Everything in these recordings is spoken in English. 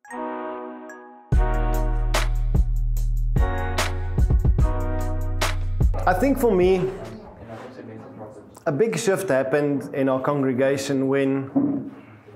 I think for me, a big shift happened in our congregation when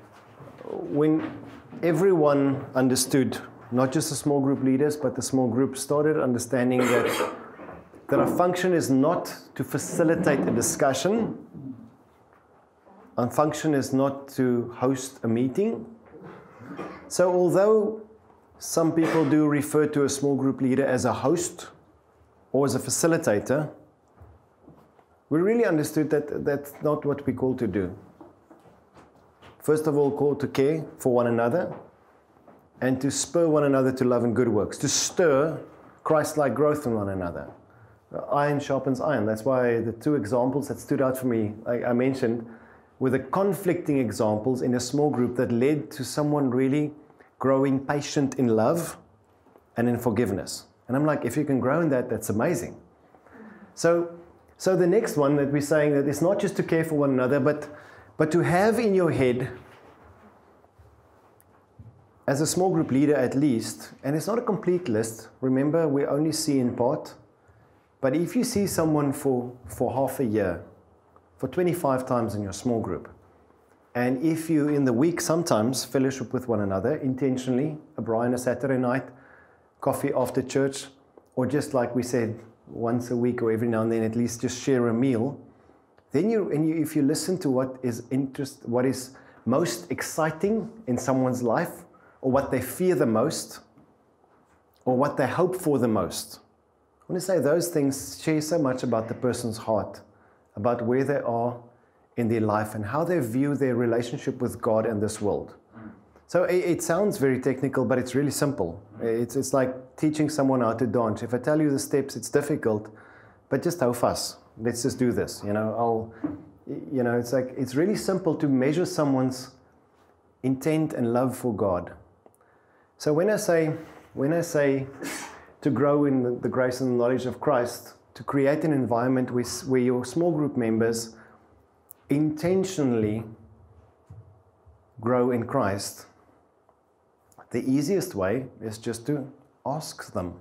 everyone understood, not just the small group leaders, but the small group started understanding that our function is not to facilitate a discussion. Our function is not to host a meeting. So although some people do refer to a small group leader as a host or as a facilitator, we really understood that that's not what we're called to do. First of all, called to care for one another and to spur one another to love and good works, to stir Christ-like growth in one another. Iron sharpens iron. That's why the two examples that stood out for me, I mentioned, were the conflicting examples in a small group that led to someone really growing patient in love and in forgiveness. And I'm like, if you can grow in that, that's amazing. So the next one that we're saying that it's not just to care for one another, but to have in your head, as a small group leader at least, and it's not a complete list, remember we only see in part, but if you see someone for half a year, for 25 times in your small group, and if you in the week sometimes fellowship with one another intentionally, a Brian a Saturday night, coffee after church, or just like we said, once a week or every now and then at least just share a meal, then if you listen to what is most exciting in someone's life, or what they fear the most, or what they hope for the most, I want to say those things share so much about the person's heart, about where they are in their life and how they view their relationship with God and this world. So it sounds very technical, but it's really simple. It's like teaching someone how to dance. If I tell you the steps, it's difficult, but just hou fast. Let's just do this. It's like it's really simple to measure someone's intent and love for God. So when I say to grow in the grace and the knowledge of Christ, to create an environment where your small group members intentionally grow in Christ, the easiest way is just to ask them.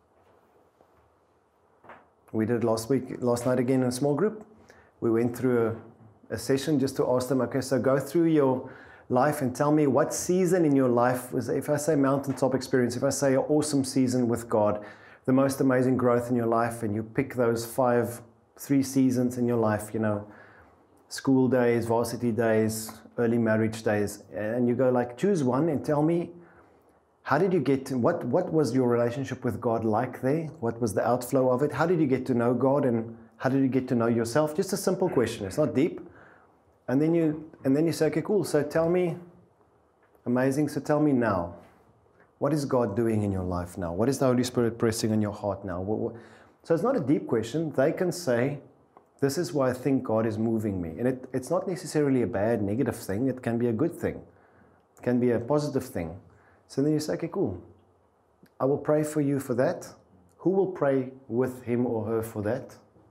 We did last night again in a small group. We went through a session just to ask them, okay, so go through your life and tell me what season in your life was, if I say mountaintop experience, if I say an awesome season with God, the most amazing growth in your life, and you pick those 3 seasons in your life, school days, varsity days, early marriage days, and you go like, choose one and tell me, how did you get to, what was your relationship with God like there? What was the outflow of it? How did you get to know God, and how did you get to know yourself? Just a simple question. It's not deep. And then you say, okay, cool. So tell me, amazing. So tell me now, what is God doing in your life now? What is the Holy Spirit pressing on your heart now? So it's not a deep question. They can say, this is why I think God is moving me. And it's not necessarily a bad, negative thing. It can be a good thing. It can be a positive thing. So then you say, okay, cool. I will pray for you for that. Who will pray with him or her for that?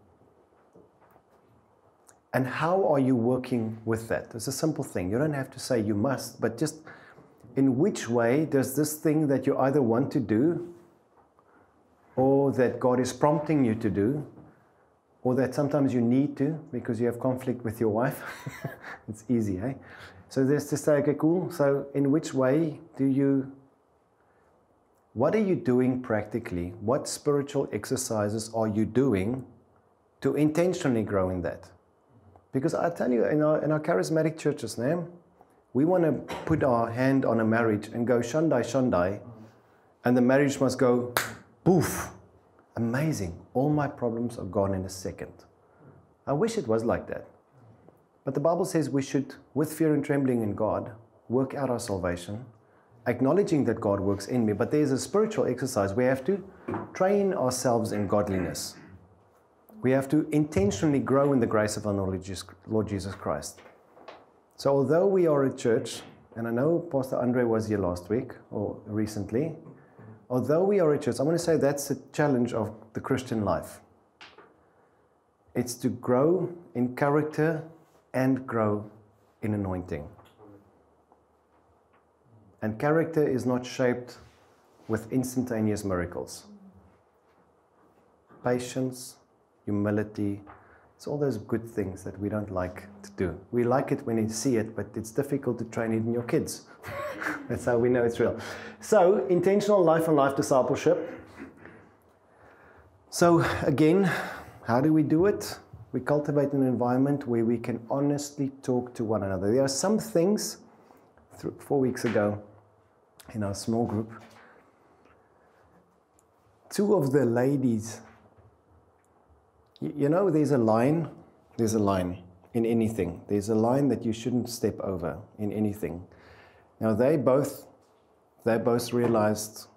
And how are you working with that? It's a simple thing. You don't have to say you must, but just in which way does this thing that you either want to do, or that God is prompting you to do, or that sometimes you need to because you have conflict with your wife. It's easy, eh? So there's to say, okay, cool. So in which way what are you doing practically? What spiritual exercises are you doing to intentionally grow in that? Because I tell you, in our charismatic churches now, we want to put our hand on a marriage and go shandai, shandai, and the marriage must go poof. Amazing. All my problems are gone in a second. I wish it was like that. But the Bible says we should, with fear and trembling in God, work out our salvation, acknowledging that God works in me. But there's a spiritual exercise. We have to train ourselves in godliness. We have to intentionally grow in the grace of our Lord Jesus Christ. So although we are a church, and I know Pastor Andre was here last week or recently, although we are a church, I want to say that's the challenge of the Christian life. It's to grow in character and grow in anointing. And character is not shaped with instantaneous miracles. Patience, humility, it's all those good things that we don't like to do. We like it when you see it, but it's difficult to train it in your kids. That's how we know it's real. So, intentional life and life discipleship. So, again, how do we do it? We cultivate an environment where we can honestly talk to one another. There are some things, 4 weeks ago, in our small group, two of the ladies, you know, there's a line in anything. There's a line that you shouldn't step over in anything. Now, they both realized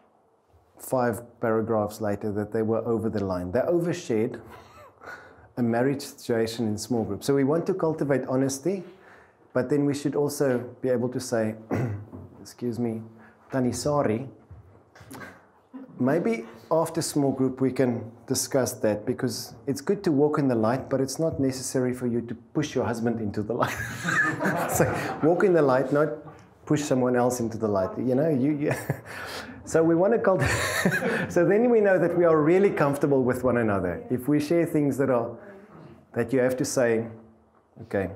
5 paragraphs later that they were over the line. They overshared a marriage situation in small groups. So we want to cultivate honesty, but then we should also be able to say, excuse me, Tani, sorry. Maybe after small group we can discuss that, because it's good to walk in the light, but it's not necessary for you to push your husband into the light. So walk in the light, not push someone else into the light. You know, So we want to cultivate. So then we know that we are really comfortable with one another. If we share things that you have to say, okay,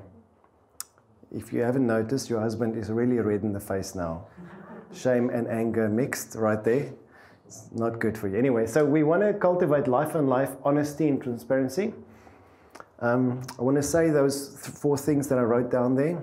if you haven't noticed, your husband is really red in the face now. Shame and anger mixed right there. It's not good for you. Anyway, so we want to cultivate life and life, honesty and transparency. I want to say those 4 things that I wrote down there.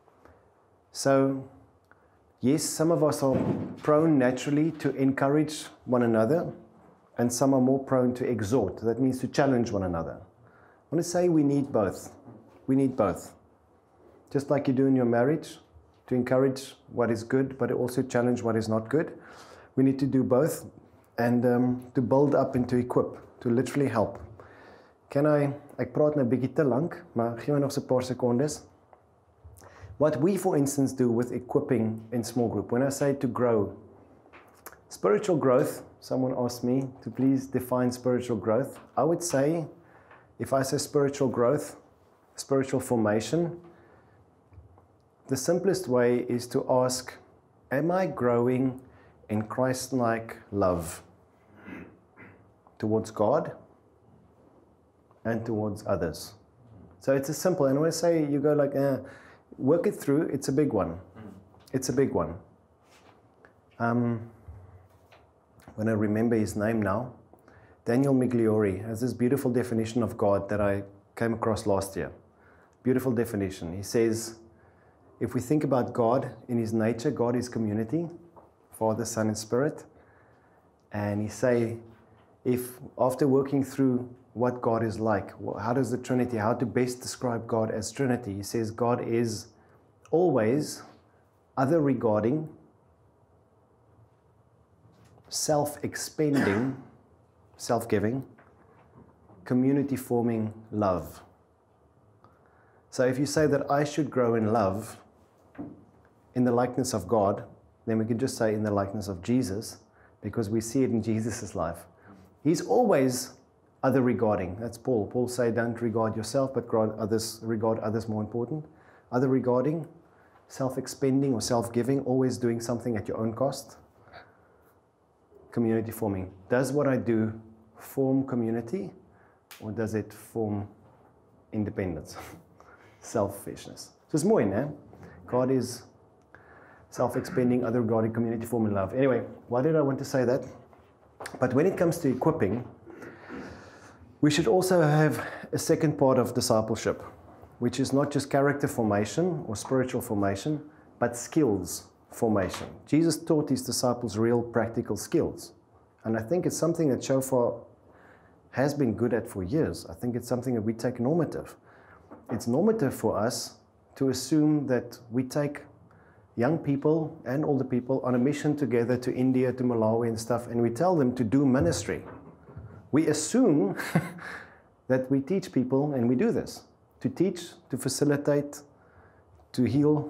So, yes, some of us are prone naturally to encourage one another, and some are more prone to exhort. That means to challenge one another. I want to say we need both. We need both. Just like you do in your marriage, to encourage what is good, but also challenge what is not good. We need to do both, and to build up and to equip, to literally help. Ek praat nou bietjie te lank, maar gee my nog so 'n paar sekondes. What we, for instance, do with equipping in small group, when I say to grow, spiritual growth, someone asked me to please define spiritual growth. I would say, if I say spiritual growth, spiritual formation, the simplest way is to ask, am I growing in Christ-like love towards God and towards others? So it's a simple, and when I say you go like, work it through, it's a big one. It's a big one. When I remember his name now, Daniel Migliori has this beautiful definition of God that I came across last year. Beautiful definition. He says, if we think about God in his nature, God is community, Father, Son, and Spirit. And he say, if after working through what God is like, how does the Trinity, how to best describe God as Trinity? He says God is always other regarding, self-expending, self-giving, community forming love. So if you say that I should grow in love in the likeness of God, then we can just say in the likeness of Jesus, because we see it in Jesus' life. He's always other regarding. That's Paul. Paul say, don't regard yourself, but regard others more important. Other regarding, self-expending or self-giving, always doing something at your own cost. Community forming. Does what I do form community, or does it form independence? Selfishness. So it's mooi, né? God is self-expending, other regarding, community forming love. Anyway, why did I want to say that? But when it comes to equipping, we should also have a second part of discipleship, which is not just character formation or spiritual formation, but skills formation. Jesus taught his disciples real practical skills. And I think it's something that Shofar has been good at for years. I think it's something that we take normative. It's normative for us to assume that we take young people and older people on a mission together to India, to Malawi and stuff, and we tell them to do ministry. We assume that we teach people, and we do this, to teach, to facilitate, to heal,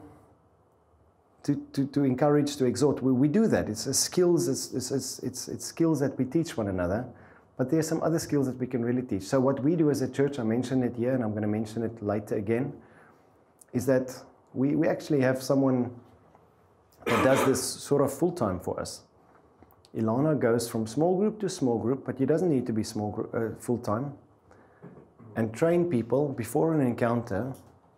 to encourage, to exhort. We do that. It's skills. It's skills that we teach one another. But there are some other skills that we can really teach. So what we do as a church, I mentioned it here, and I'm going to mention it later again, is that we actually have someone that does this sort of full-time for us. Ilana goes from small group to small group, but you doesn't need to be small group, full-time, and train people before an encounter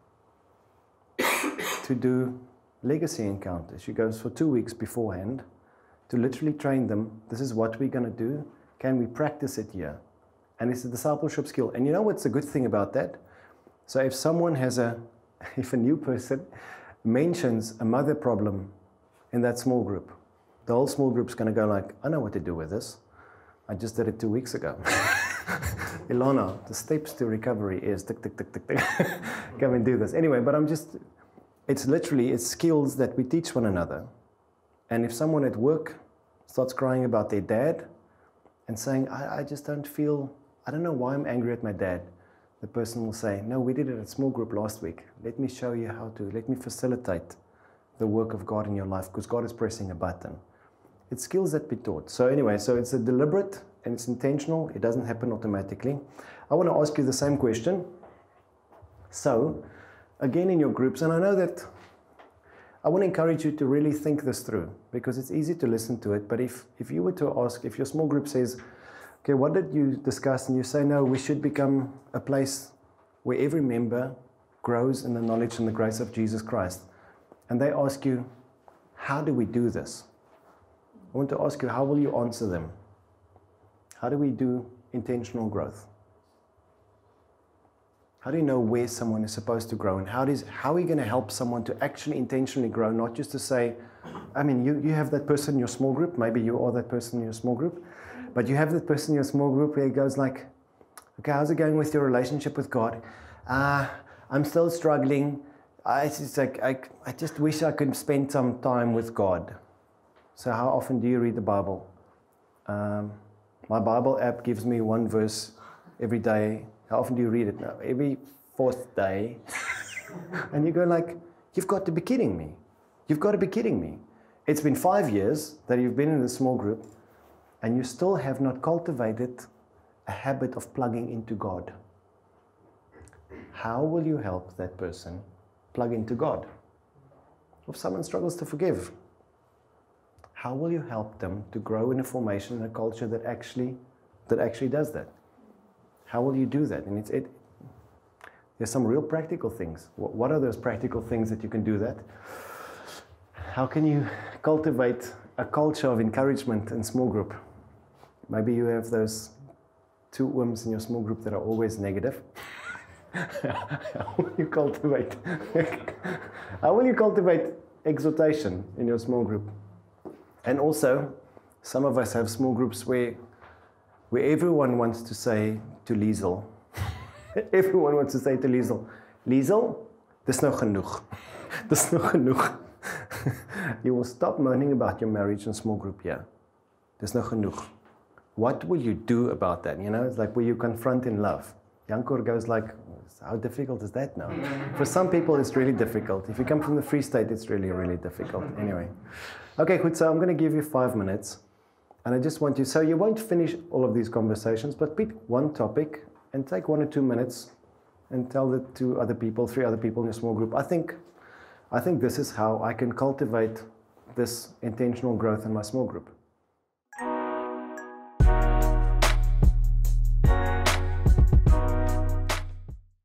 to do legacy encounters. She goes for 2 weeks beforehand to literally train them. This is what we're going to do. Can we practice it here? And it's a discipleship skill. And you know what's a good thing about that? So if someone has if a new person mentions a mother problem in that small group, the whole small group's going to go like, I know what to do with this. I just did it 2 weeks ago. Ilana, the steps to recovery is tick, tick, tick, tick, tick. Come and do this. Anyway, but it's skills that we teach one another. And if someone at work starts crying about their dad and saying, I just don't feel, I don't know why I'm angry at my dad, the person will say, no, we did it at small group last week. Let me show you how to, let me facilitate the work of God in your life, because God is pressing a button. It's skills that we taught. So anyway, so it's a deliberate and it's intentional. It doesn't happen automatically. I want to ask you the same question. So, again in your groups, and I know that I want to encourage you to really think this through, because it's easy to listen to it, but if you were to ask, if your small group says, okay, what did you discuss? And you say, no, we should become a place where every member grows in the knowledge and the grace of Jesus Christ. And they ask you, how do we do this? I want to ask you, how will you answer them? How do we do intentional growth? How do you know where someone is supposed to grow? And how are you going to help someone to actually intentionally grow, not just to say, I mean, you have that person in your small group, maybe you are that person in your small group, but you have that person in your small group where it goes like, okay, how's it going with your relationship with God? I'm still struggling. I just wish I could spend some time with God. So how often do you read the Bible? My Bible app gives me one verse every day. How often do you read it now? Every fourth day. And you go like, you've got to be kidding me. You've got to be kidding me. It's been 5 years that you've been in the small group and you still have not cultivated a habit of plugging into God. How will you help that person plug into God? If someone struggles to forgive, how will you help them to grow in a formation, in a culture that actually does that? How will you do that? And there's some real practical things. What are those practical things that you can do that? How can you cultivate a culture of encouragement in small group? Maybe you have those 2 ooms in your small group that are always negative. How will you cultivate? How will you cultivate exhortation in your small group? And also, some of us have small groups where everyone wants to say to Liesel, everyone wants to say to Liesel, Liesel, dis nou genoeg. Dis nou genoeg. You will stop moaning about your marriage in small group here. Dis nou genoeg. What will you do about that? You know, it's like where you confront in love. Jankor goes like, how difficult is that now? For some people, it's really difficult. If you come from the Free State, it's really, really difficult. Anyway. Okay, good. So I'm going to give you 5 minutes. And I just want you, so you won't finish all of these conversations, but pick one topic and take 1 or 2 minutes and tell it to other people, 3 other people in your small group. I think this is how I can cultivate this intentional growth in my small group.